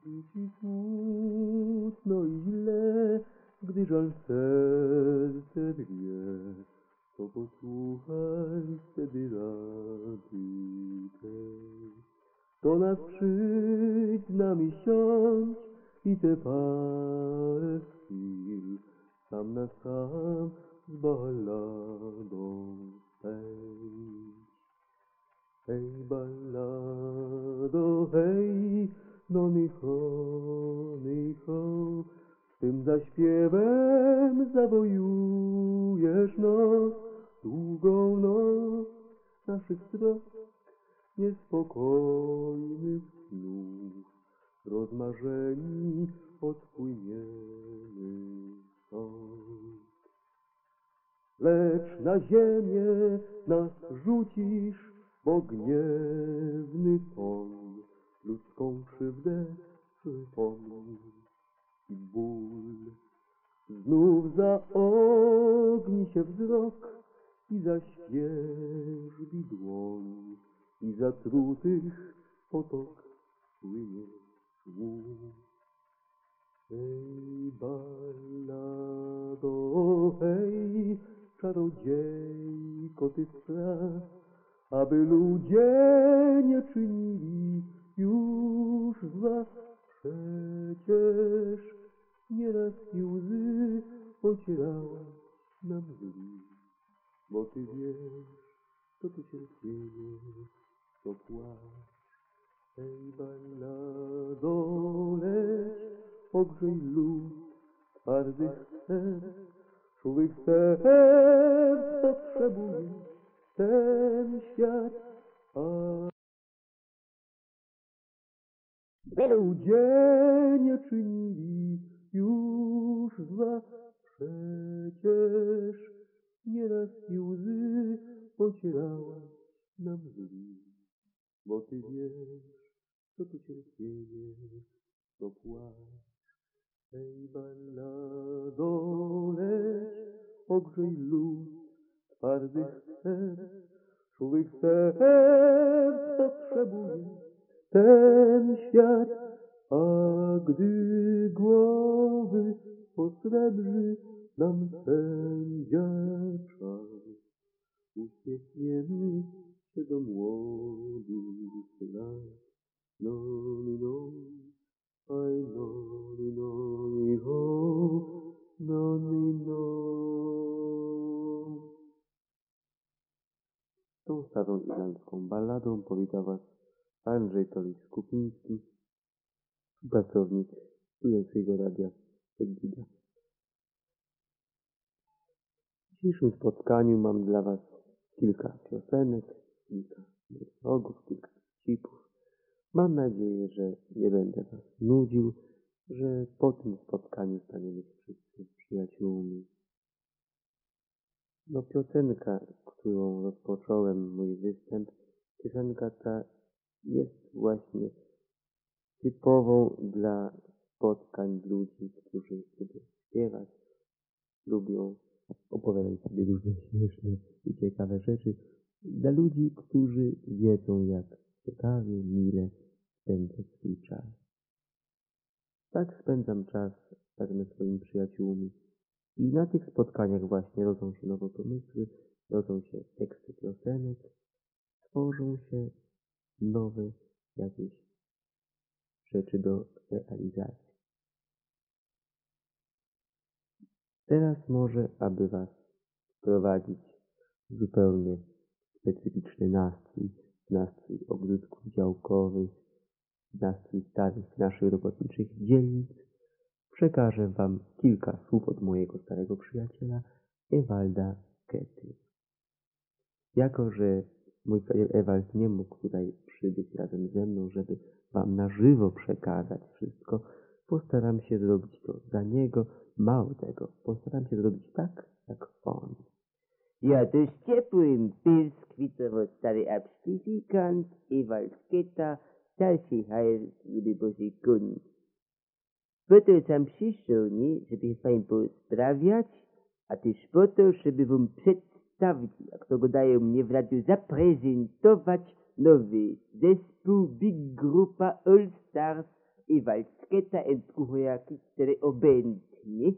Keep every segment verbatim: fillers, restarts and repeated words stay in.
Ci smutno i źle, gdy żal serce drwie, to posłuchaj wtedy rady tej. Do nas przyjdź z nami siądź i te parę chwil sam na sam z balladą pędź. Hej ballado, hej, no nicho, nicho, tym zaśpiewem zawojujesz noc, długą noc naszych trosk, niespokojnych snów, rozmarzeni odpłyniemy stąd. Lecz na ziemię nas rzucisz, bo gniewny ton ludzką krzywdę przypomni i ból. Znów zaogni się wzrok i zaświeżbi dłoń i zatrutych potok płynie szum. Hej ballado, hej, czarodziejko ty spraw, aby ludzie nie czynili już zła. Przecież nieraz i łzy ocierałaś nam zli, bo ty wiesz, to tu cierpienie, to płacz. Hej ballado, leć, ogrzej lód twardych serc, czułych serc potrzebuje ten świat, a ludzie nie czynili już zła. Przecież nieraz i łzy ocierałaś nam zli, bo ty wiesz, co tu cierpienie, to płacz. Hej ballado, leć, ogrzej lód twardych serc, czułych serc potrzebuje ten świat, a gdy głowy posrebrzy nam sędzia czas, uśmiechniemy się do młodych lat. No, no, aj, no, no, no, no, no. Tą starą irlandzką balladą powita was Andrzej Tolis-Kupiński, pracownik Studenckiego Radia Egida. W dzisiejszym spotkaniu mam dla was kilka piosenek, kilka dialogów, kilka cipów. Mam nadzieję, że nie będę was nudził, że po tym spotkaniu staniemy się wszyscy przyjaciółmi. No piosenka, którą rozpocząłem mój występ, piosenka ta jest właśnie typową dla spotkań ludzi, którzy lubią śpiewać, lubią opowiadać sobie różne śmieszne i ciekawe rzeczy. Dla ludzi, którzy wiedzą, jak ciekawie, mile spędzać swój czas. Tak spędzam czas razem ze swoimi przyjaciółmi. I na tych spotkaniach właśnie rodzą się nowe pomysły, rodzą się teksty piosenek, tworzą się nowe jakieś rzeczy do realizacji. Teraz może, aby was wprowadzić w zupełnie specyficzny nastrój, nastrój ogródków działkowych, nastrój starych naszych robotniczych dzielnic, przekażę wam kilka słów od mojego starego przyjaciela Ewalda Kety. Jako że mój Ewald nie mógł tutaj przybyć razem ze mną, żeby wam na żywo przekazać wszystko, postaram się zrobić to za niego. Mało tego, postaram się zrobić tak, jak on. Ja, to z ciepłym pyskwitowo stary abstyfikant Ewald Keta, starszy hajer z Bożej Koni. Po to sam przyszedł, nie, żeby z wami posprawiać, a też po to, żeby wam przedstawić, jak to go dają mnie w radiu, zaprezentować nowy zespół Big Grupa All Stars i Waldkieta Entkuchojaki cztery obojętnie.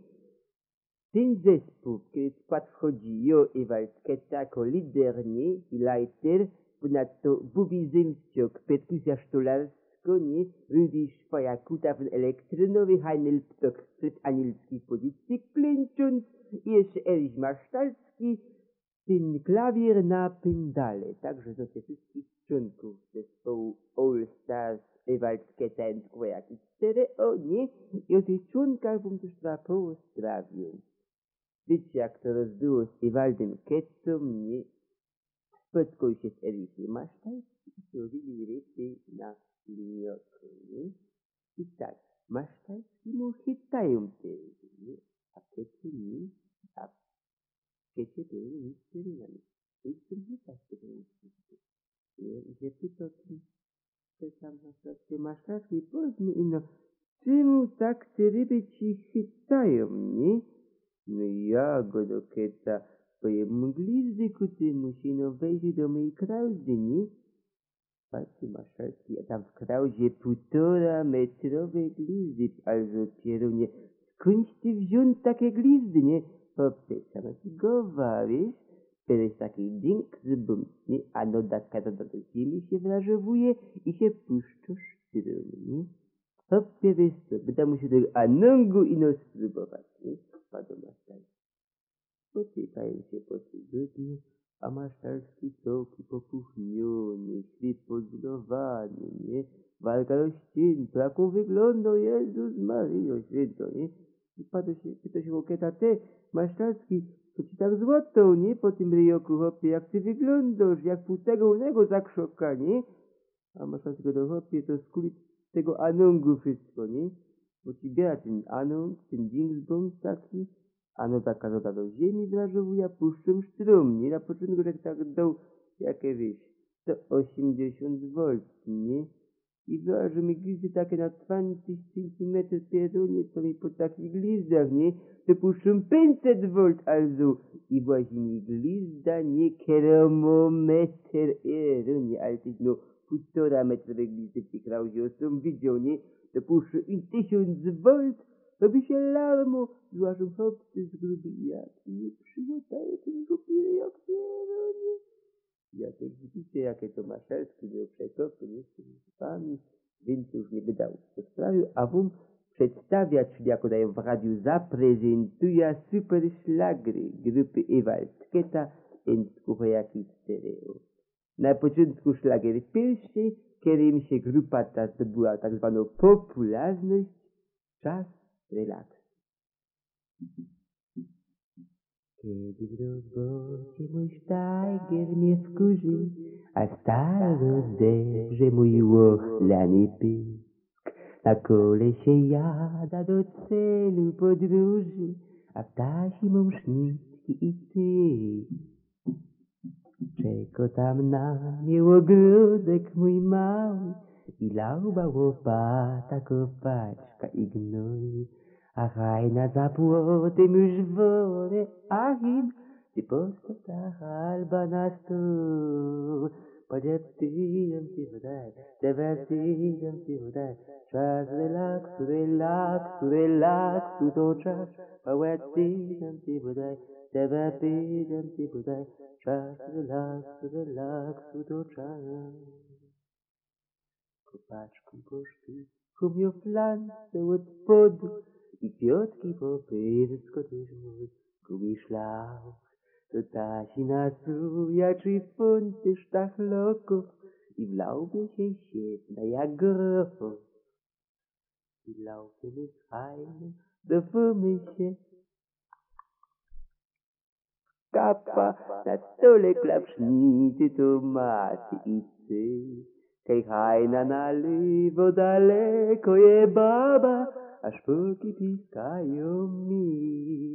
Ten zespół, w który skład wchodzi jo i Waldkieta jako lidernie i lajter, ponadto Bubi Zemściok, perkusja sztolarsko, nie, Rudy Szwajakuta w elektrynowy, Heinel Ptok, Fred Anielski w pozycji klęcząc i jeszcze Erich Masztalski, ten klawier na pendale. Także to się wszystkich członków zespołu All Stars i Waldkieta Entkuchojaki cztery, o nie, i o tych członkach bym też trzeba pozdrowić. Wiecie, jak to rozbyło z Ewaldem Kettą, nie? Spotkał się z Erichem Masztalskim i zrobili ryby na linioku, nie? I tak, Masztalski mu chytają te ryby, nie? A Ketty nie, a Ketty były misteriami. I z tym chytać tego misterium. I się pytał, czy tam Masztalski, Masztalski, powiedz mi, ino, czemu tak te ryby ci chytają, nie? No ja go do Keta, bo jemu glizdyku ty musi no wejść do mojej krauzy, nie? Patrzcie, Maszalski, a tam w krauzie półtora metrowe glizdy, also pierunie, skądś ty wziął takie glizdy, nie? Hopie, sama ci gowa, wiesz? Teraz taki dźęk z nie? A no datka do ziemi się wrażowuje i się puszcza sztrum, nie? Hopie, wiesz co, będę musiał tego anongu ino spróbować, nie? Padł Masztalski. Potykają się po tygodniu, a Masztalski całki popuchniony, ślip pozbudowany, nie? Walka do ścin, jaką wygląda, Jezus Maryjo Święto, nie? I padł się, pyta się Keta, te, Masztalski, to ci tak złotą, nie? Po tym ryjoku, chłopie, jak ty wyglądasz, jak pustego unego zakrzoka, nie? A Masztalski go do chłopie, to skuli tego anongu wszystko, nie? Bo ci biera ten anong, ten dingsbums taki, ano taka zoda do ziemi wrażowuje, puszczą sztrum, nie? Na początku tak tak dał, jakie wiesz, sto osiemdziesiąt wolt, nie? I wrażą mi glizdy takie na dwadzieścia centymetrów pierunie, co mi po takich glizdach, nie? To puszczą pięćset wolt, also. I właśnie mi glizda, nie kilometr, pierunie, ale tyś no półtora metrowe glizdy w tej krauzie są widział, nie? To puszczą i tysiąc wolt, robi się larmo, złażą chłopcy z gruby jak nie przygotaje ten głupi jak pierunie. Ja też widzicie, jakie to Maszalski miał przekopy, nie z tymi zupami, więc już nie wydał sprawił, a wam przedstawia, czyli jako daję w radiu, zaprezentuje super szlagry grupy Waldkieta Entkuchojaki Stereo. Na początku szlagier pierwszy, którym się grupa ta zdobyła tak zwaną popularność, czas relaksu. Kiedy w robocie mój sztajger mnie wkurzy, a staro zebrze mój łochlany pysk. Na kole się jada do celu podróży, a w tasi mam sznicki i ty. Czeko tam na mnie ogródek mój mały i lauba, łopata, kopaczka i gnój. A hajna za płotem już wolę, achim, ty postaw ta halba na stół. Podzieptyjem ci wodaj, dewertyjem ci wodaj, czas relaksu, relaksu, relaksu to czas. Podzieptyjem ci wodaj, dewertyjem ci wodaj, czas relaksu, relaksu to czas. Kopaczką poszty, kumią flance od spodu, i piotki po pyrsko też mój gumi szlauch. To tasi nasuja, czy funty sztachloków, i w laubie się siedna jak groch. I laubie jest fajne, do fumy się kapa, na stole klapsznity, tomaty i syr. Kej hajna na lewo, daleko je baba, a szpulki piskają mi.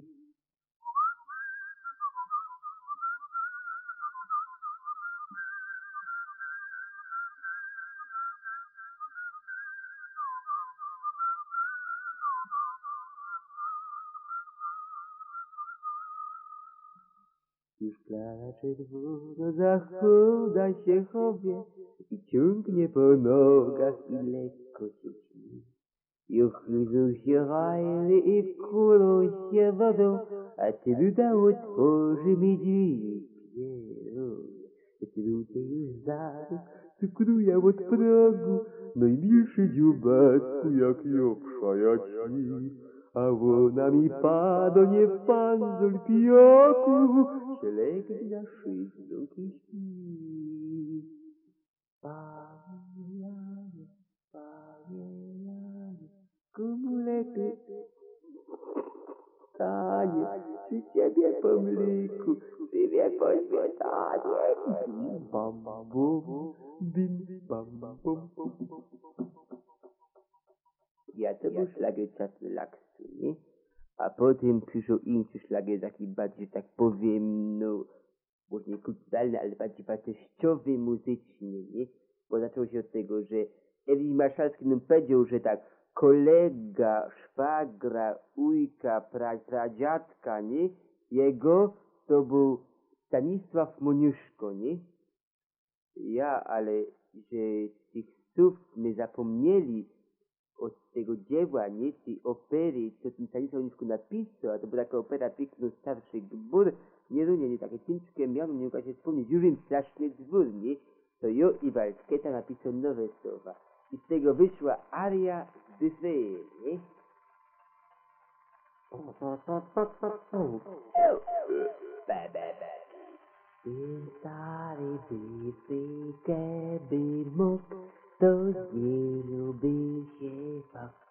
Już Klara czerwono zachoda się chowie i ciągnie po nogach i lekko się śni. Juchlu się rajly i kulo się wodą, a ty luda otworzy mi drzwi. Ludzie już zaraz cukrują od progu, najmilszy dziubacku, jak jopsza ja ci. A ona mi pada, nie panzol pijaku, się legnie na szyjdą i śpi. Panie Janie, Panie Janie, komu lepiej stanie przy ciebie po mliku, ty wie po śmietanie. Bam, bam, bum, bim, bam, bam, bum. Ja to był szlagier czas relaksu, nie? A potem przyszedł inny szlagier, taki bardziej, tak powiem, no, może nie kulturalny, ale bardziej wartościowy muzycznie, nie? Bo zaczęło się od tego, że Ewi Marszalski nam powiedział, że tak, kolega, szwagra, ujka, pra, pradziadka, nie? Jego to był Stanisław Moniuszko, nie? Ja, ale, że tych słów my zapomnieli od tego dzieła, nie? Tej opery, co ten Stanisław Moniuszko napisał, a to była taka opera Piękno starszy gbur, nie, no nie, nie, takie ciężkie miano, nie mogę się wspomnieć, Jurzyn straszny dwór, nie? To jo i Walskieta napisał nowe słowa. I z tego wyszła aria z Buffet, nie? Ten stary Buffet był mógł, to nie lubił się fakt.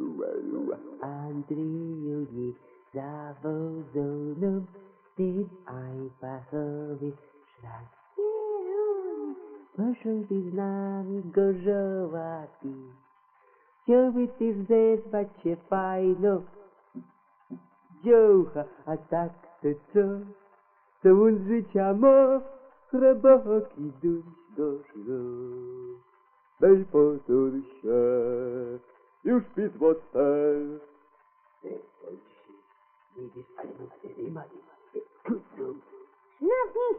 Andrzeju nie zawozono, ten einfachowy szlak. Poszedł z nami gorzołaty, chciałby też zerwać się fajno. Dziołcha, a tak to co? Co on z życia ma? Chrobaki duś go szło. Weź potul się, już pismo twe. Weź się, nie wiesz, ale no wtedy ma, nie ma, kucą. Znów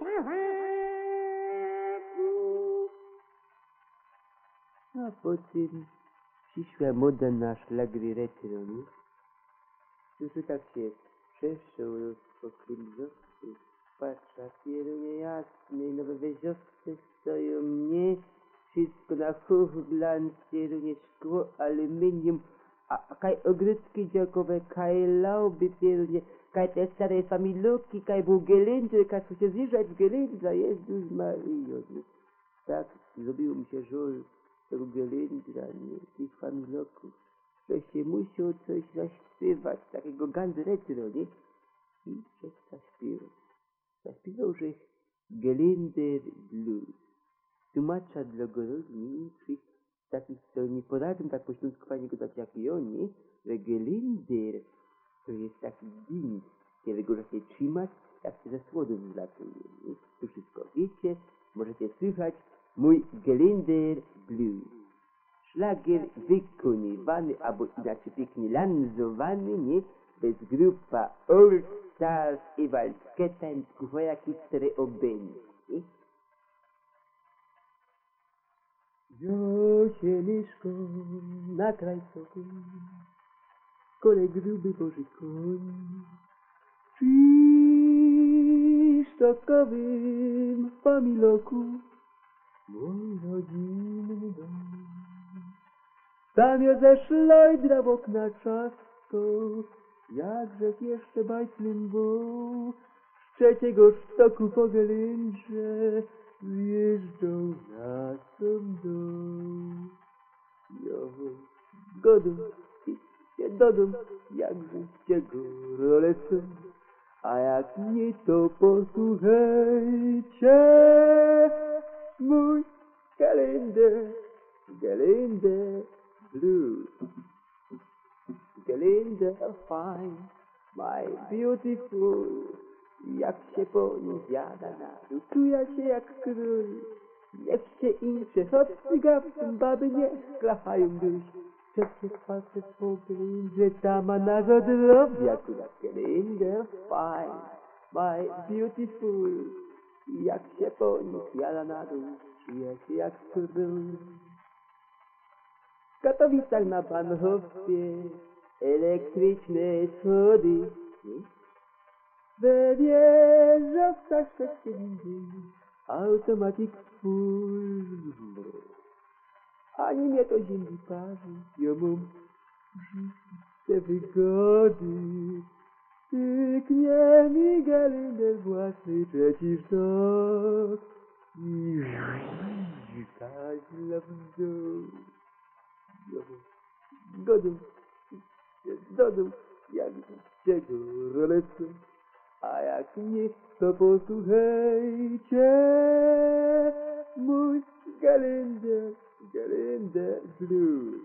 a potem przyszła moda na szlagry retro, nie? Już tak się przeszło, rozpokryzowcy, patrz, papieru niejasny, nowe weziowce stoją mnie, wszystko na hochglancie, również szkło, aluminium, a kaj ogródki działkowe, kaj lauby pierunie, kaj te stare familuki, kaj był gelędzer, kaj się zjeżdżać z gelędza, Jezus Maryjo, nie? Tak, zrobiło mi się żal tego gelędra, nie, tych familoków, że się musiał coś zaśpiewać, takiego ganz retro, nie? I coś zaśpiewał. Zaśpiewał, że Gelender Blues. Tłumacza dla gorączniczych, takich, co nie poradzą tak po śląsku fajnie go dać jak i oni, że Gelender to jest taki ding, którego można się trzymać, jak się ze słodem zlatuje. To wszystko wiecie, możecie słychać mój Gelender Blues. Szlagier wykonywany, albo inaczej pięknie lanzowany, nie? Bez grupa All Stars i Walskieta i dwojaki cztery obędy, nie? Wziął się myszką na kraj soku, kolej gruby boży koń, w sztokowym familoku, mój rodzinny dom. Tam ja ze szlajdra w okna czasko, jakże jeszcze bajtnym był, z trzeciego sztoku po gelędrze zjeżdżał na sam dół. Jo, godą, idźcie do dom, jakże cię górole są, a jak nie to posłuchajcie, mój Gelender, Gelender Blues. Gelender fine, my beautiful, jak się po nim zjada na czuja się jak król. Niech się incze, chłopcy gawcem, baby nie klachają duś. Trzecie palce swą Gelender, tama na godrobi, akurat Gelender fine, my beautiful, jak się po nim zjada na dół, czuja się jak król. W Katowicach na Bahnhofie elektryczne schody. We wieżowcach szwedzkie windy, automatik full. Ani mnie to ziemi parzy, ja mam te wygody. Tyknie mi gelender własny przeciwtok i kaźla w dół. Godą, dodą, jak czego rolecą, a jak nie, to posłuchajcie mój gelender, gelender blue.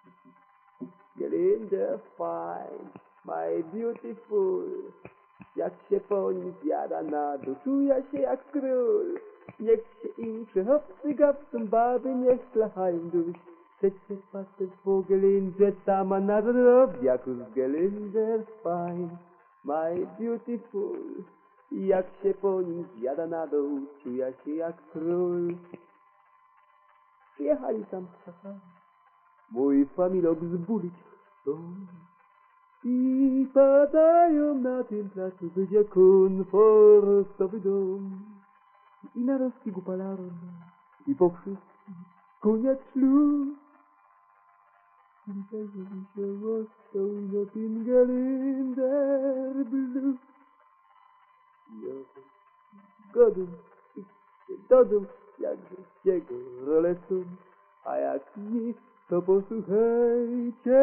Gelender fine, my beautiful. Jak się po nim zjada na dół, czuje się jak król. Niech się im przechowcy gawcą, baby niech flachają duś. Chcecie patrzeć po Gelender, sama na drobiaku z Gelender fine, my beautiful. Jak się po nim zjada na dół, czuje się jak król. Przyjechali tam szafami, mój familok zbulić chcą. I padają na tym placu, będzie komfortowy dom. I na rozpigu palaron, i po wszystkim koniec ślub. I tak mi się ostał na tym Gelender blue. Ja godą i dodą, jakże jego rolecą, a jak nie, to posłuchajcie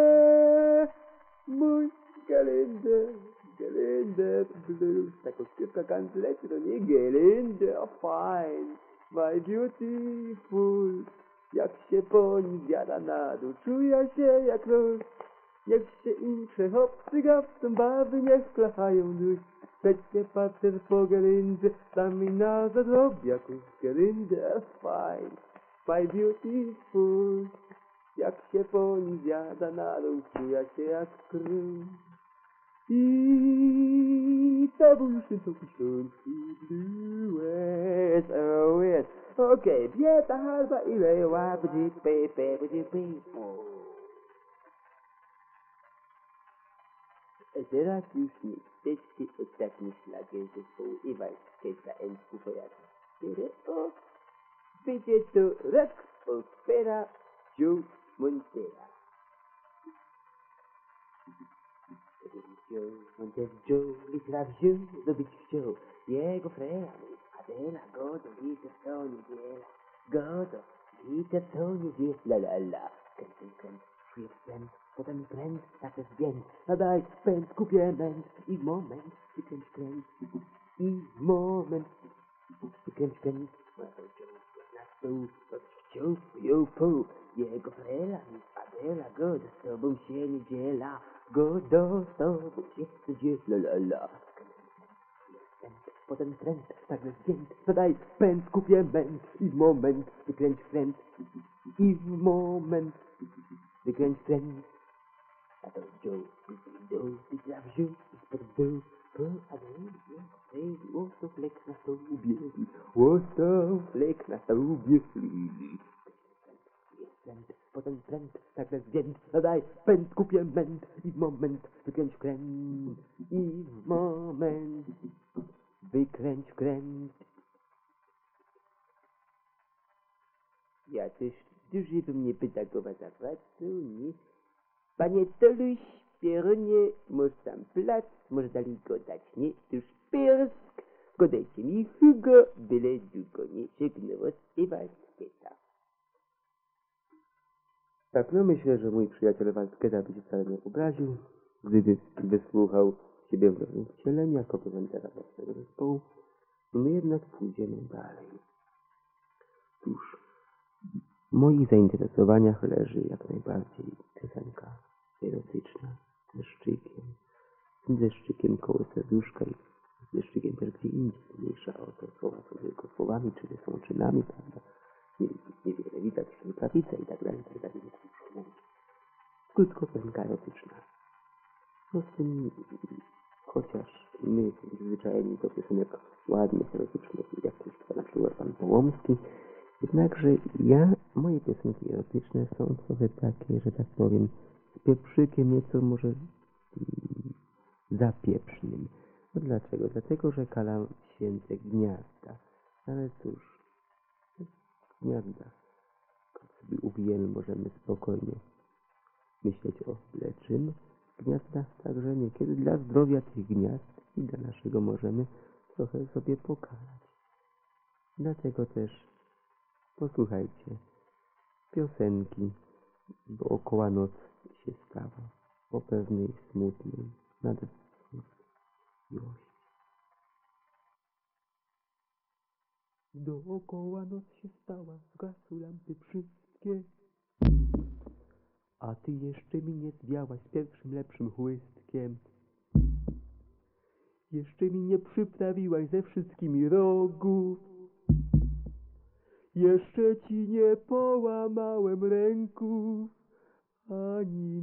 mój Gelender, Gelender blue. Taka śpiewka kanclerzy, to nie Gelender fine, my beautiful. Jak się po nim zjada na dół, czuje się jak król. Niech się im przechowcy gawcą, bawy niech klachają duś. Chcecie patrzeć po Gelender, sami na zadrobiaku z Gelender fine, my beautiful. Jak się po nim zjada na dół, czuje się jak król. I to był już ten całkiem śląski blues, oh yes. Okej, bieta halba i leła, bdzi, pe, pe, bdzi, pe. Teraz już niestety ostatni szlagier zespołu Iwalskiego and Kupowiata. O, będzie to rock opera Joe Montera. Joe, Montez Joe, Little Joe, dobić chciał. Jego frera, Adela, godo, gitar co niedziela. Godo, gitar co niedziela, la la la. Kręcę, kręcę, czuję wstręt, potem kręc, tak jest więc. Nadaj pęd, kupię męt i moment, wykręć kręc. I moment, wykręć kręc. Na stół, dobić chciał, ją pół. Jego frera, Adela, godo, z tobą się niedziela. Godo, z tobą się niedziela, la la la. Potem trend, tak zdjęt, zadaj pęd, kupię męt i w moment wykręć kręt. I w moment wykręć kręt. A to Joe, Joe, ty dla wziął i spod dół. Po, a do niego, ej, łosą flek na stałubie, łosą flek na stałubie. Potem trend, tak zdjęt, zadaj pęd, kupię męt i w moment wykręć kręt. I w moment wykręć kręt. Ja też duży bym nie pedagowa zawracał, nie? Panie Toluś, Pieronie, może tam plac, może dalej go dać, nie? Tuż Piersk, go dajcie mi Hugo, byle długo nie żegnowo z Iwalskiego. Tak, no myślę, że mój przyjaciel Waldketa by się wcale nie obraził, gdyby wysłuchał siebie w nowym wcieleniu jako prezentera własnego zespołu. No my jednak pójdziemy dalej. Cóż, w moich zainteresowaniach leży jak najbardziej piosenka erotyczna, z deszczykiem. Z tym deszczykiem koło serduszka i z deszczykiem też gdzie indziej. Mniejsza o to, słowa są tylko słowami, czyny są czynami, prawda? Niewiele widać, prawica i tak dalej, i tak dalej, nie muszę mówić. Krótko, piosenka erotyczna. No z tym, chociaż my zwyczajni do piosenek ładnych, erotycznych, jak już na przykład pan Połomski, Jednakże ja, moje piosenki erotyczne są trochę takie, że tak powiem, z pieprzykiem nieco może mm, zapieprznym. No dlaczego? Dlatego, że kalam święte gniazda. Ale cóż, w gniazdach, jak sobie uwijemy, możemy spokojnie myśleć o leczym. W gniazdach także niekiedy dla zdrowia tych gniazd i dla naszego możemy trochę sobie pokalać. Dlatego też posłuchajcie piosenki, bo okoła noc się stała, o pewnej smutnej, nadewszej miłości. Dookoła noc się stała, zgasły lampy wszystkie, a ty jeszcze mi nie zwiałaś z pierwszym lepszym chłystkiem. Jeszcze mi nie przyprawiłaś ze wszystkimi rogów, jeszcze ci nie połamałem ręków, ani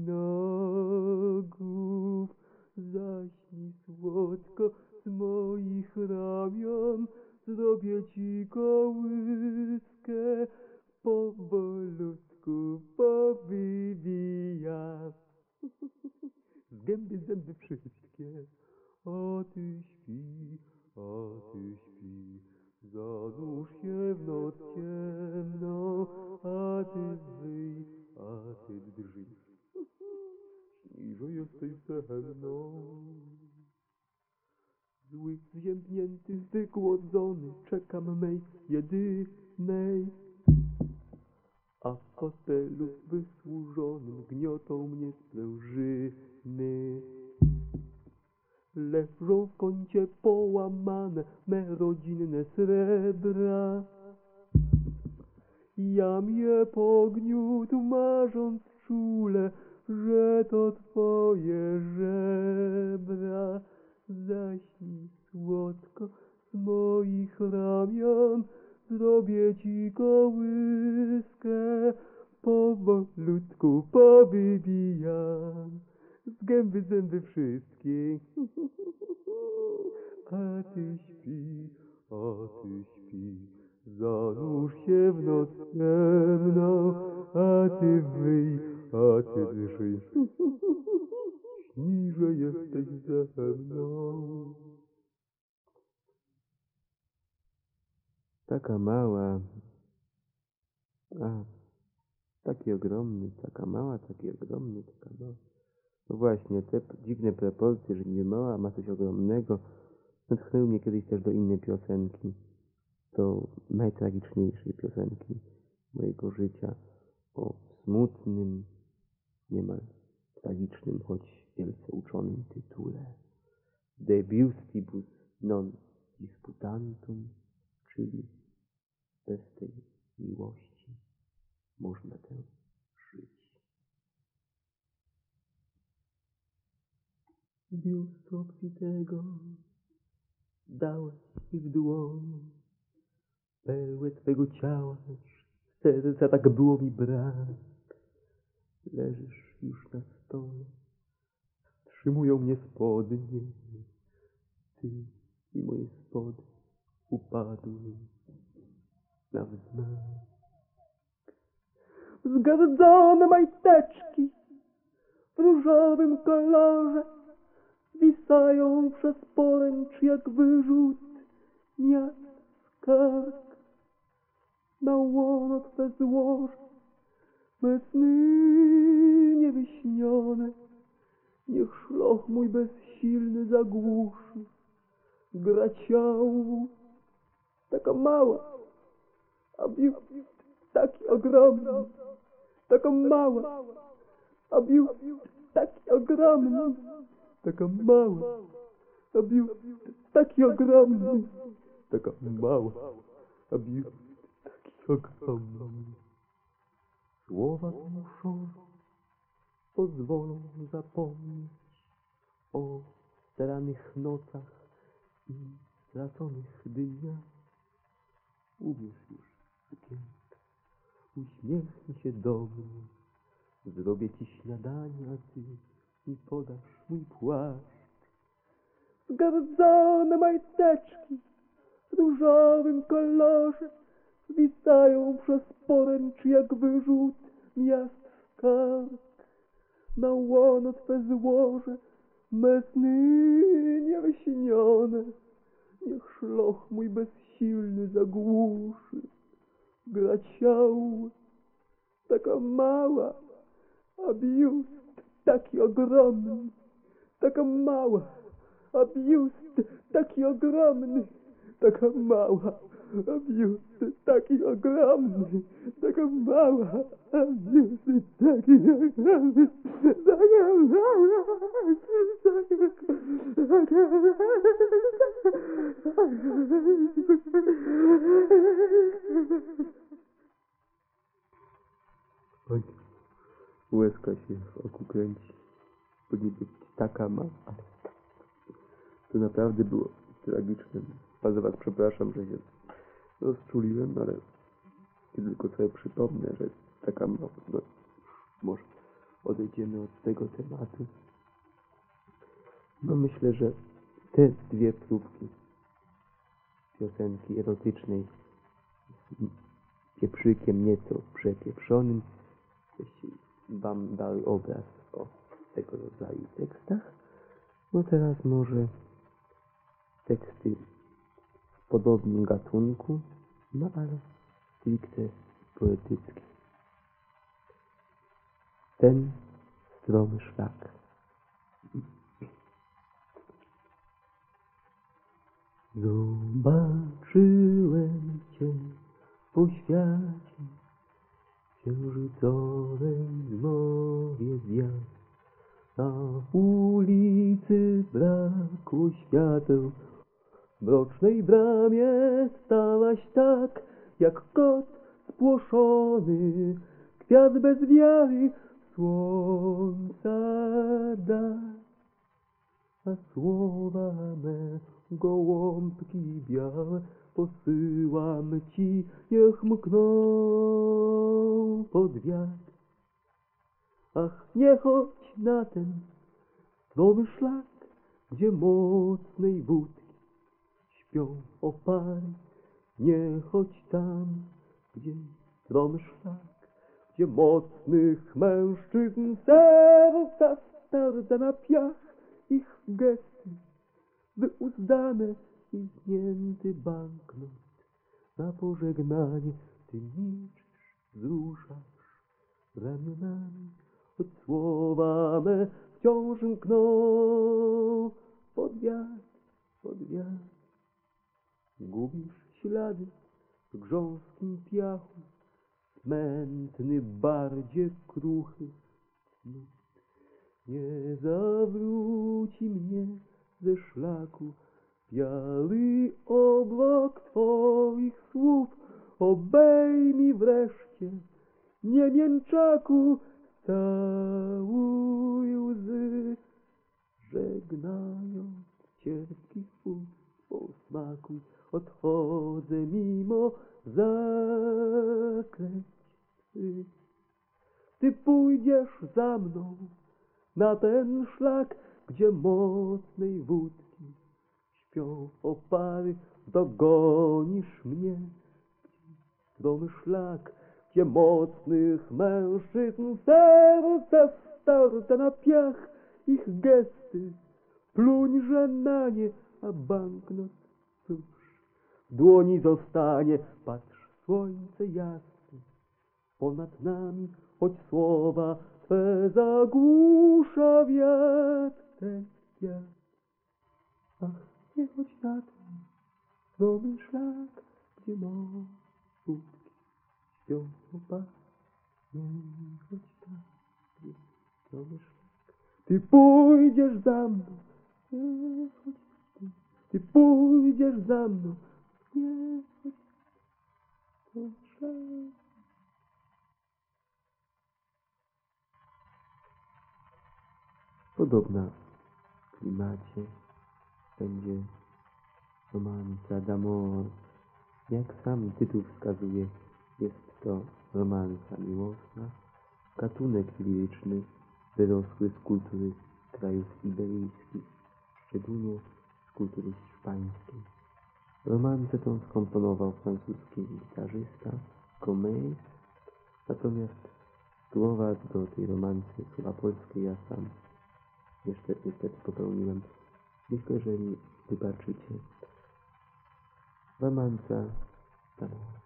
nogów. Zaśnij słodko z moich ramion, zrobię ci kołyskę, powolutku powybijam z gęby zęby wszystkie. A ty śpi, a ty śpi, zanurz się w noc ciemną, a ty wyj, a ty drżyj, śnij, że jesteś ze mną. Zły, zziębnięty, wygłodzony, czekam mej jedynej, a w fotelu wysłużonym gniotą mnie sprężyny. Leżą w kącie połamane me rodzinne srebra. Jam je pogniótł, marząc czule, że to twoje żebra. Zaśnij słodko z moich ramion, zrobię ci kołyskę, powolutku powybijam z gęby zęby wszystkie. A ty śpi, a ty śpi, zanurz się w noc ciemną, a ty wyj, a ty drżyj, śnij, że jesteś ze mną. Taka mała, a taki ogromny, taka mała, taki ogromny, taka mała. No właśnie, te dziwne proporcje, że niby mała ma coś ogromnego, natchnęły mnie kiedyś też do innej piosenki, do najtragiczniejszej piosenki mojego życia, o smutnym, niemal tragicznym, choć wielce uczonym tytule De Biustibus non disputantum, czyli bez tej miłości można tę żyć. Biust obfitego dałeś mi w dłoni, perłę twego ciała, serca tak było mi brak. Leżysz już na stole, wstrzymują mnie spodnie, ty i moje spody upadły na wznak. Zgardzone majteczki w różowym kolorze wisają przez poręcz jak wyrzut miast skarg. Na łono twe złoże me sny niewyśnione, niech szloch mój bezsilny zagłuszy. Gra ciału taka mała, a biust taki ogromny, taka mała, a biust taki ogromny, taka mała, a biust taki ogromny, taka mała, a biust taki ogromny. Słowa muszą pozwolą zapomnieć o staranych nocach i straconych dniach. Ubierz już sukienkę, uśmiechnij się do mnie, zrobię ci śniadanie, a ty mi podasz mój płaszcz. Zgardzone majteczki w różowym kolorze Zwisają przez poręcz jak wyrzut miast skarg. Na łono Twe złożę me sny niewyśnione. Niech szloch mój bezsilny zagłuszy gra ciał. Taka mała, a biust taki ogromny. Taka mała, a biust taki ogromny. Taka mała, a biust taki ogromny. Taka mała, a biust taki ogromny. Taka mała, Oj, łezka się w oku kręci, bo nie być taka ma, ale to naprawdę było tragiczne. Bardzo was przepraszam, że się rozczuliłem, ale kiedy tylko sobie przypomnę, że taka ma, no może odejdziemy od tego tematu. No myślę, że te dwie próbki piosenki erotycznej z pieprzykiem nieco przepieprzonym wam dały obraz o tego rodzaju tekstach. No teraz może teksty w podobnym gatunku, no ale stricte poetyckie. Ten stromy szlak. Zobaczyłem Cię po świecie, księżycowej zmowie zjazd. Na ulicy brakło świateł, w mrocznej bramie stałaś tak, jak kot spłoszony, kwiat bez wiary słońca dać. A słowa me, gołąbki białe, posyłam Ci, niech mkną pod wiatr. Ach, nie chodź na ten stromy szlak, gdzie mocnej wódki śpią opary. Nie chodź tam, gdzie stromy szlak, gdzie mocnych mężczyzn serca stardza na piach. Ich gesty wyuzdane i znięty banknot. Na pożegnanie Ty milczysz, wzruszasz ramionami, choć słowa me wciąż mkną pod wiatr, pod wiatr. Gubisz ślady w grząskim piachu, smętny bardzie kruchy. Nie zawróci mnie ze szlaku biały obłok Twoich słów. Obejmij wreszcie, nie mięczaku, całuj łzy, żegnając cierpki twój posmakuj. Odchodzę mimo zaklęć Twych. Ty pójdziesz za mną na ten szlak, gdzie mocnej wódki śpią opary. Dogonisz mnie, stromy szlak, gdzie mocnych mężczyzn serca starte na piach. Ich gesty pluń, że na nie, a banknot cóż w dłoni zostanie. Patrz, słońce jasne ponad nami, choć słowa Twe zagłusza wiatr, ten wiatr. Ach, nie chodź na ten stromy szlak, gdzie mocnej wódki śpią opary. Nie chodź tam, gdzie stromy szlak. Ty pójdziesz za mną, nie chodź ty. Ty pójdziesz za mną, nie chodź stromy szlak. Podobna w klimacie będzie romansa d'amore. Jak sam tytuł wskazuje, jest to romansa miłosna, gatunek liryczny wyrosły z kultury krajów iberyjskich, szczególnie z kultury hiszpańskiej. Romancę tą skomponował francuski gitarzysta Gomez, natomiast słowa do tej romancy, słowa polskie ja sam niestety, niestety popełniłem. Myślę, że mi wybaczycie. Romanca stanęła.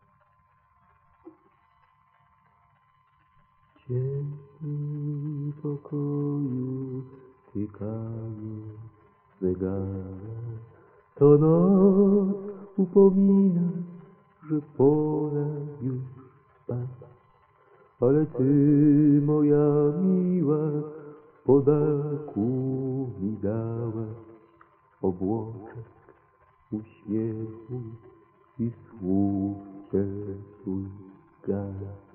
W ciemnym pokoju tykają zegary. To noc upomina, że pora już spać. Ale ty, moja miła, w podarku mi dałaś obłoczek uśmiechu i słów ciepłych gaz.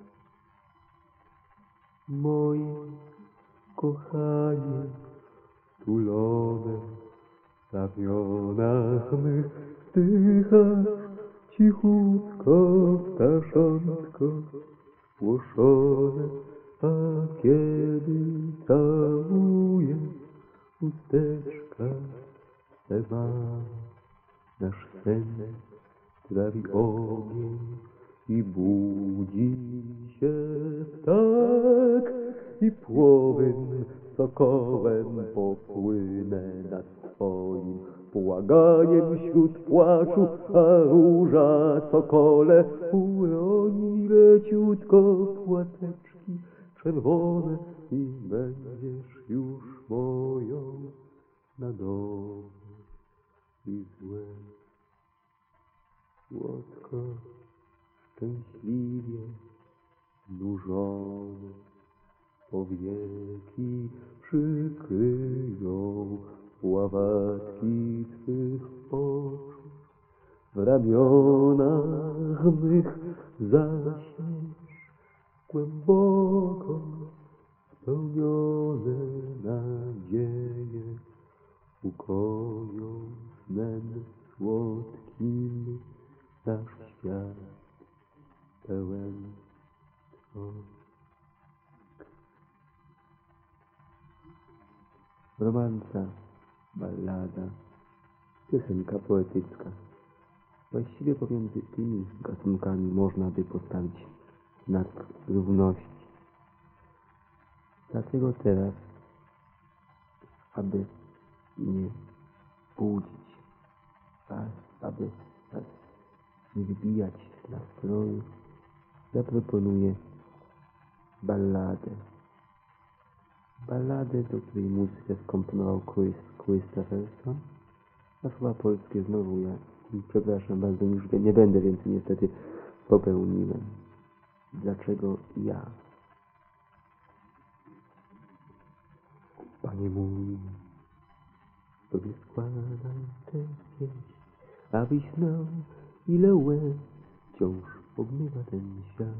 Moje kochanie, tulone w ramionach mych wzdychasz, cichutko ptaszątko głoszone, a kiedy całuję usteczka swe małe, nasz sen trawi ogień i budzi się ptak i płowym sokołem popłynę nad twoim błaganiem wśród płaczu, a róża sokole uroni leciutko płateczki czerwone i będziesz już moją na dobre i złe. Słodko, szczęśliwie, znużone powieki przykryją ławatki twych oczu. W ramionach mych zaśniesz głęboko, spełnione nadzieje ukoją snem słodkim nasz świat pełen trosk. Romanca, ballada, piosenka poetycka. Właściwie pomiędzy tymi gatunkami można by postawić znak równości. Dlatego teraz, aby nie budzić was, aby was nie wybijać z nastroju, zaproponuję balladę. Balladę, do której muzykę skomponował Chris Christopherson, a słowa polskie znowu ja, przepraszam bardzo, już nie będę więcej niestety popełniłem. Dlaczego ja? Panie mój, tobie składam tę pieśń, abyś znał, ile łez wciąż obmywa ten świat.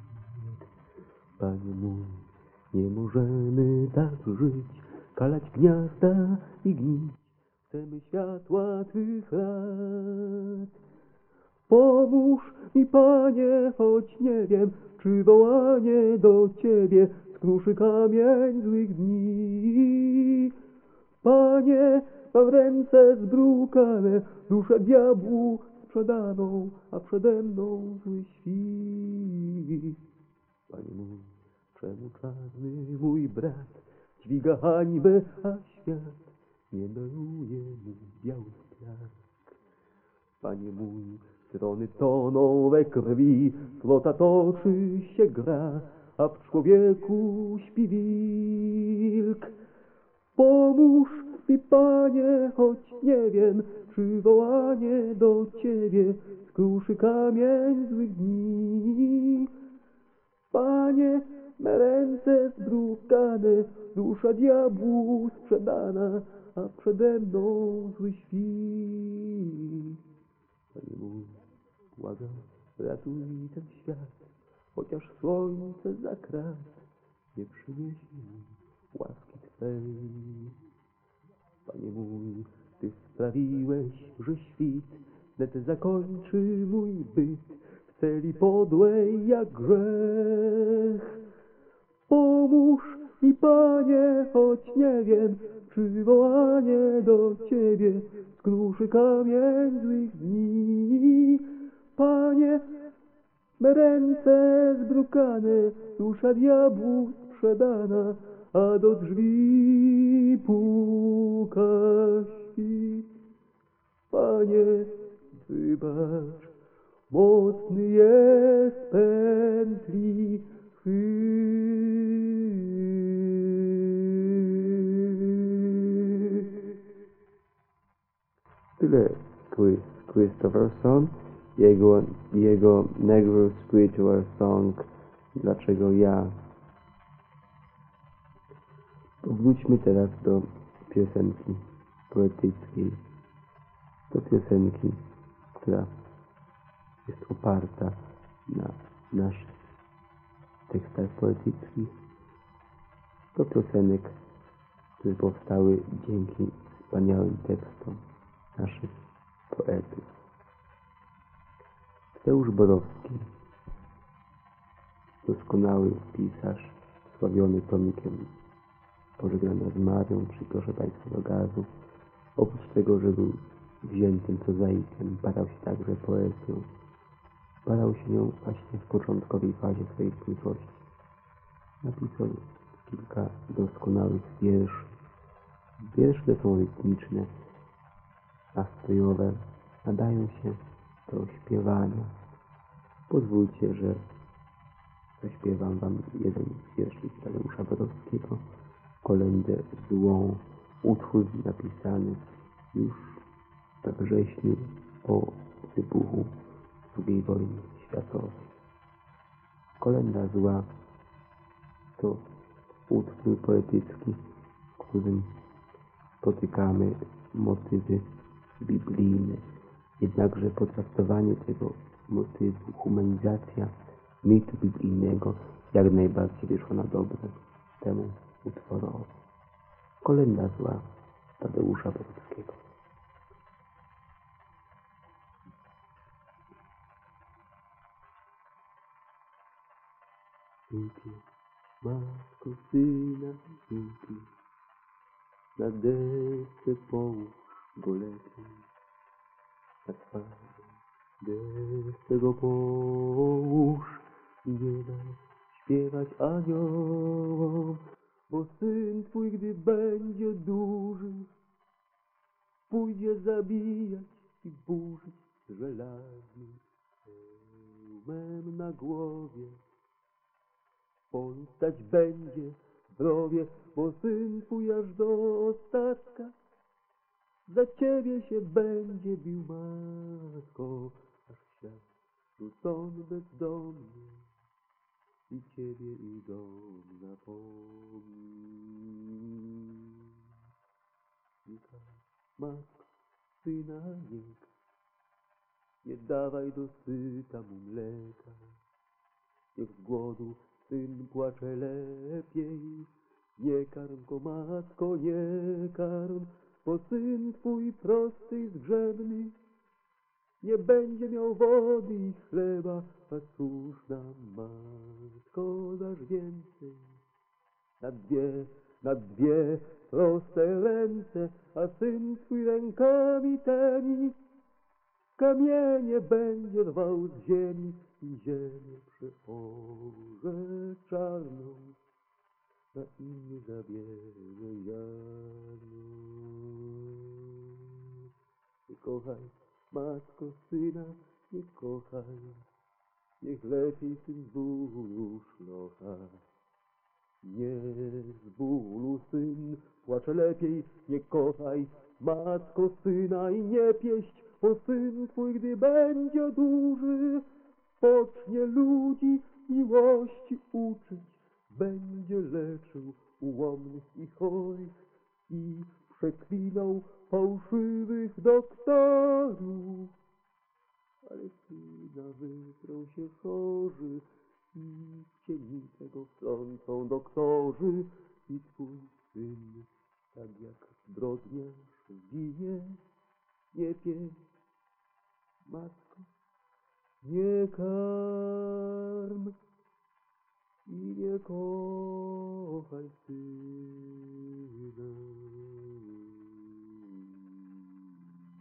Panie mój, nie możemy tak żyć, kalać gniazda i gnić. Chcemy światła Twych lat. Pomóż mi, Panie, choć nie wiem, czy wołanie do Ciebie skruszy kamień złych dni. Panie, mam ręce zbrukane, duszę diabłu sprzedaną, a przede mną zły świt. Panie mój, czemu czarny mój brat dźwiga hańbę, a świat nie daruje mu białych piask? Panie mój, strony toną we krwi, flota toczy się gra, a w człowieku śpi wilk. Pomóż mi, Panie, choć nie wiem, czy wołanie do Ciebie skruszy kamień złych dni. Panie, me ręce zbrukane, dusza diabłu sprzedana, a przede mną zły świt. Panie mój, błagam, ratuj ten świat, chociaż słońce za krat nie przyniesie mi łaski Twej. Panie mój, Ty sprawiłeś, że świt wnet zakończy mój byt w celi podłej jak grzech. Pomóż mi, Panie, choć nie wiem, czy wołanie do Ciebie skruszy kamień złych dni. Panie, me ręce zbrukane, dusza diabłu sprzedana, a do drzwi puka świt. Panie, wybacz, mocny jest pętli chwyt. Tyle Chris, Christopherson, jego, jego Negro Spiritual Song Dlaczego ja. Wróćmy teraz do piosenki poetyckiej, do piosenki, która jest oparta na naszych tekstach poetyckich, do piosenek, które powstały dzięki wspaniałym tekstom naszych poetów. Tadeusz Borowski, doskonały pisarz, sławiony tomikiem Pożegnania z Marią, czy Proszę Państwa do gazu. Oprócz tego, że był wziętym prozaikiem, badał się także poezją. Badał się nią właśnie w początkowej fazie swojej twórczości. Napisał kilka doskonałych wierszy. Wiersze te są rytmiczne, nastrojowe, nadają się do śpiewania. Pozwólcie, że zaśpiewam Wam jeden z wierszy Tadeusza Borowskiego, Kolędę złą, utwór napisany już we wrześniu po wybuchu drugiej wojny światowej. Kolęda zła to utwór poetycki, w którym spotykamy motywy biblijne. Jednakże potraktowanie tego motywu, humanizacja mitu biblijnego jak najbardziej wyszło na dobre temu utworowi. Kolęda zła Tadeusza Borowskiego. Dzięki, matko syna, dzięki, na desce połóż go lepiej, na twarzy desce go połóż i nie daj śpiewać aniołom, bo syn twój, gdy będzie duży, pójdzie zabijać i burzyć żelaznym hełmem na głowie. W polu stać będzie w rowie, bo syn twój aż do ostatka za ciebie się będzie bił, matko, aż świat rzucony bezdomny i ciebie i dom zapomni. Nika, matko, syna nika, nie dawaj dosyta mu mleka, niech z głodu syn płacze lepiej. Nie karm go, matko, nie karm, bo syn twój prosty i zgrzebny nie będzie miał wody i chleba, a cóż nam, matko, dasz więcej? Na dwie, na dwie proste ręce, a syn twój rękami temi kamienie będzie rwał z ziemi i ziemię przeorze czarną, na imię zabierze Janu. Nie kochaj, matko, syna, nie kochaj, niech lepiej syn z bólu szlocha. Nie z bólu syn płacze lepiej, nie kochaj, matko, syna i nie pieść, bo syn twój, gdy będzie duży, pocznie ludzi miłości uczyć, będzie leczył ułomnych i chorych i przeklinał fałszywych doktorów. Ale syna wytrą się chorzy i w cieni tego wtrącą doktorzy i twój syn, tak jak zbrodniarz ginie, nie pieść, matko, nie karm i nie kochaj syna.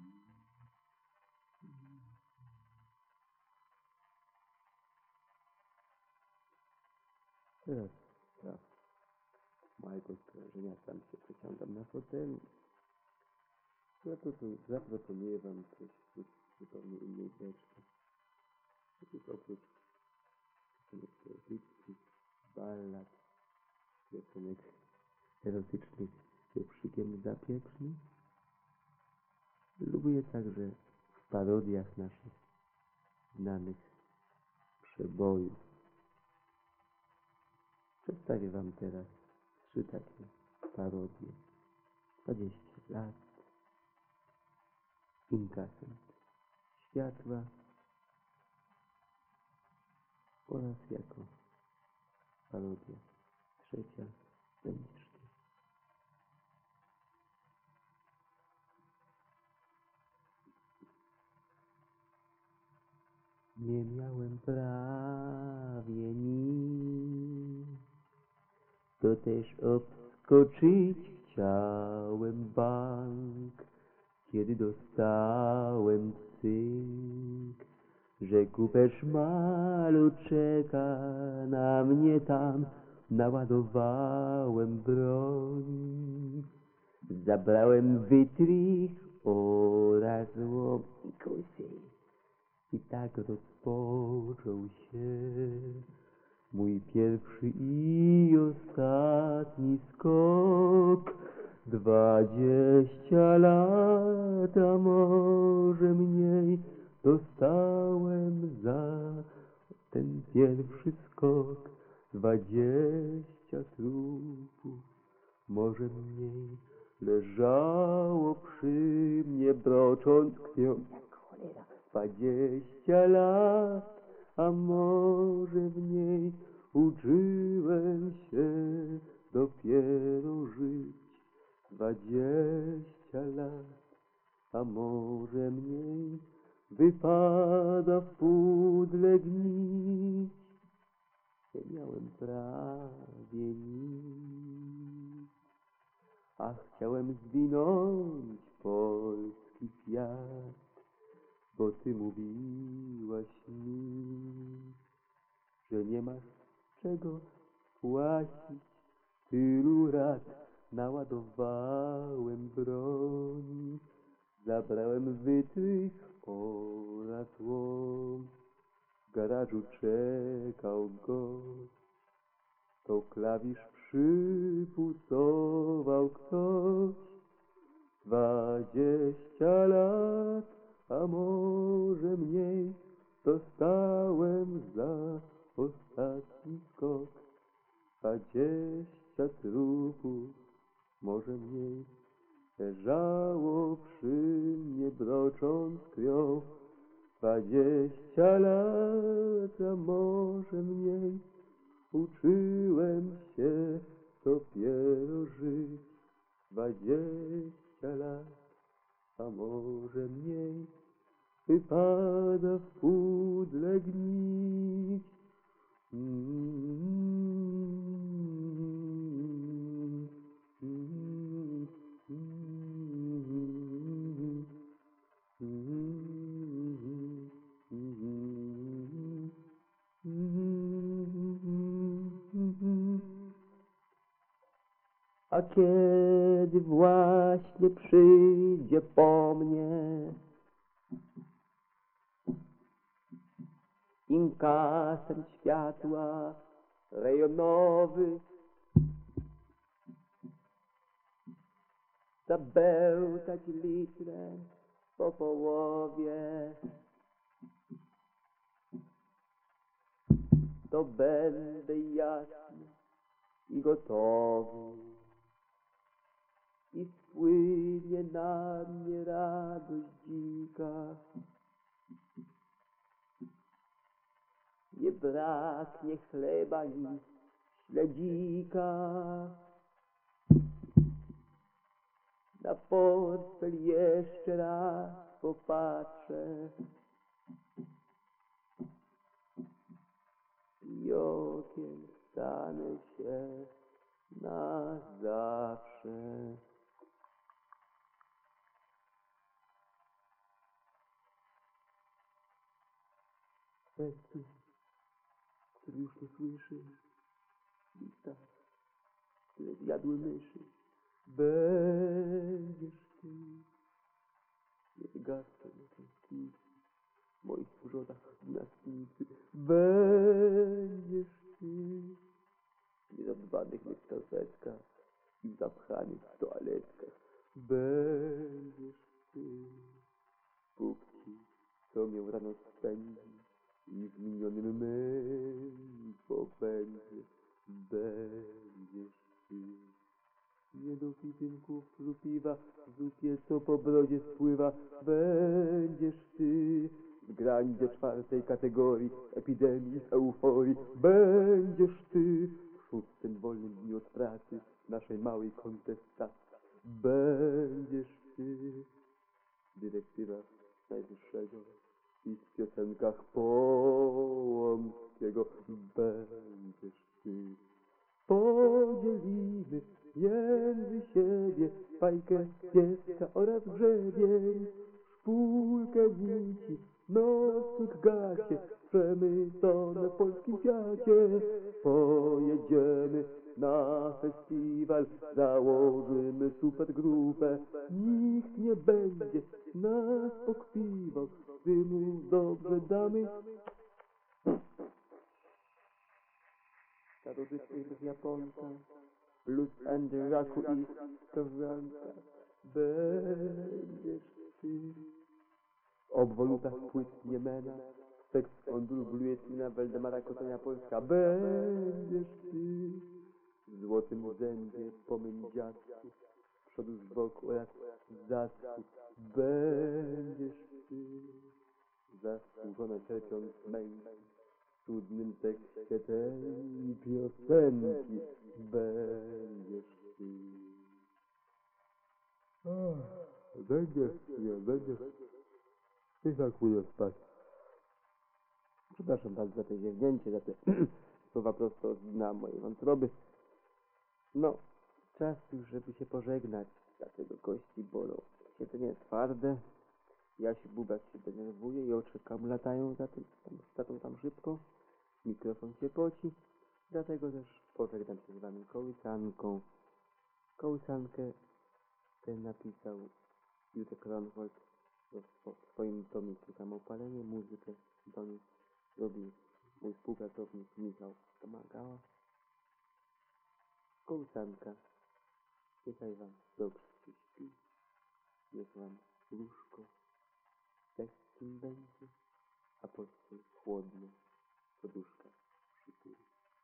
Teraz ja małego sprężenia sam się przeciągam na fotelu. Zaproponuję, zaproponuję wam coś z zupełnie innej beczki. Otóż oprócz piosenek poetyckich, ballad, piosenek erotycznych z pieprzykiem zapiecznym, lubię także w parodiach naszych znanych przebojów. Przedstawię wam teraz trzy takie parodie. dwadzieścia lat, inkasent światła oraz jako parodia trzecia będziesz ty. Nie miałem prawie nic, to też obskoczyć chciałem bank, kiedy dostałem cynk, że kuper szmalu czeka na mnie tam, naładowałem broń. Zabrałem wytrych oraz łokusy i tak rozpoczął się mój pierwszy i ostatni skok. Dwadzieścia lat, a może mniej, dostałem za ten pierwszy skok. Dwadzieścia trupów, może mniej, leżało przy mnie, brocząc krwią jak cholera. Dwadzieścia lat, a może mniej, uczyłem się dopiero żyć. Dwadzieścia lat, a może mniej, wypada w pudle gnić. Nie miałem prawie nic, a chciałem zwinąć polski kwiat, bo ty mówiłaś mi, że nie masz czego płacić tylu rat. Naładowałem broń, zabrałem wytrych oraz łom. W garażu czekał gość, to klawisz przypucował ktoś. Dwadzieścia lat, a może mniej, dostałem za ostatni skok. Dwadzieścia trupów, może mniej, leżało przy mnie, brocząc krwią. Dwadzieścia lat, a może mniej, uczyłem się dopiero żyć. Dwadzieścia lat, a może mniej, wypada w pudle gnić. Mm. A kiedy właśnie przyjdzie po mnie inkasent światła rejonowy, zabełtać litrę po połowie, to będę jasny i gotowy i spłynie na mnie radość dzika. Nie braknie chleba ni śledzika. Na portfel jeszcze raz popatrzę i okiem stanę się na zawsze. Ty, który już to słyszysz, jadły myszy. Będziesz ty, nie wygasną tęsknicy, w moich brzodach nastnicy. Będziesz ty, w niezadbanych mych skarpetkach i w zapchanych toaletkach. Będziesz ty, Bóg ci, co mię rano spędzi i w minionym mym popędzie. Będziesz ty, niedopitym kuflu piwa w zupie, co po brodzie spływa. Będziesz ty, w grandzie czwartej kategorii epidemii euforii. Będziesz ty, w szóstym wolnym dniu od pracy naszej małej kontestacji. Będziesz ty, dyrektywa najwyższego i w piosenkach Połomskiego. Będziesz ty, podzielimy między siebie bajkę pieska oraz grzebień, szpulkę nici, nocnik gacie, przemycone w polskim Fiacie. Pojedziemy na festiwal, założymy supergrupę, nikt nie będzie nas pokpiwał, gdy mu dobrze damy. Starożytnych Japonka, blues and raku i skowronka. Będziesz ty, w obwolutach płyt Niemena, tekst onduluje na Waldemara Kotonia Polska. Będziesz ty, w złotym zębie pomyń dziadku, z przodu z boku oraz z zadku. Będziesz ty, zasłużone cierpiąc męki, w cudnym tekście tej piosenki. Będziesz ty. Będziesz ty, będziesz ty, tak pójdę spać. Przepraszam bardzo za te ziewnięcie, za te słowa prosto z dna mojej wątroby. No, czas już, żeby się pożegnać, dlatego kości bolą. Siedzenie jest twarde, Jasiu Bubak się denerwuje i oczy latają za tym, tam, za tą tam szybko. Mikrofon się poci, dlatego też pożegnam się z wami kołysanką. Kołysankę tę napisał Józef Kronwald w swoim tomiku Samoopalenie. Muzykę do niej zrobił mój współpracownik Michał Pomagała. Kołysanka, niechaj wam dobrze się śpi, niech wam łóżko lekkim będzie, a pod tym chłodno poduszka przytuli.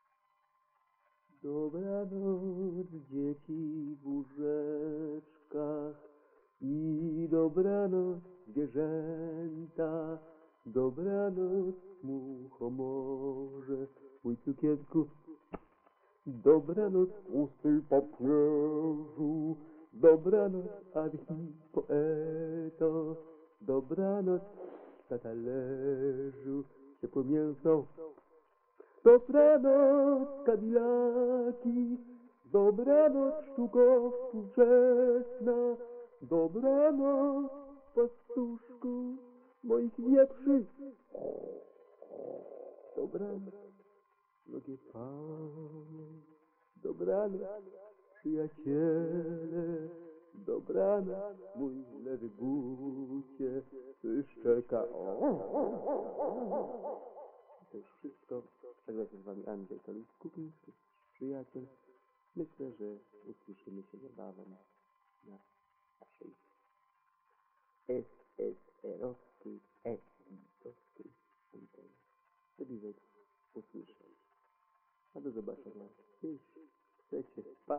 Dobranoc, dzieci w łóżeczkach i dobranoc, zwierzęta. Dobranoc, muchomorze, mój cukierku. Dobranoc, pusty papieżu. Dobranoc, archipoeto. Dobranoc, na talerzu ciepłe mięso. Dobranoc, kadilaki. Dobranoc, sztuko współczesna. Dobranoc, pastuszku moich wieprzy. Dobranoc, drogie panie. Dobranoc, przyjaciele. Dobranoc, mój lewy bucie, ty szczeka. To już wszystko. Żegna się z wami Andrzej Kalusz-Kupiński, przyjaciel. Myślę, że usłyszymy się niebawem na naszej S S R-owskiej, S S-owskiej antenie. Wtedy usłyszeć. A do zobaczenia. Jeśli chcecie spać.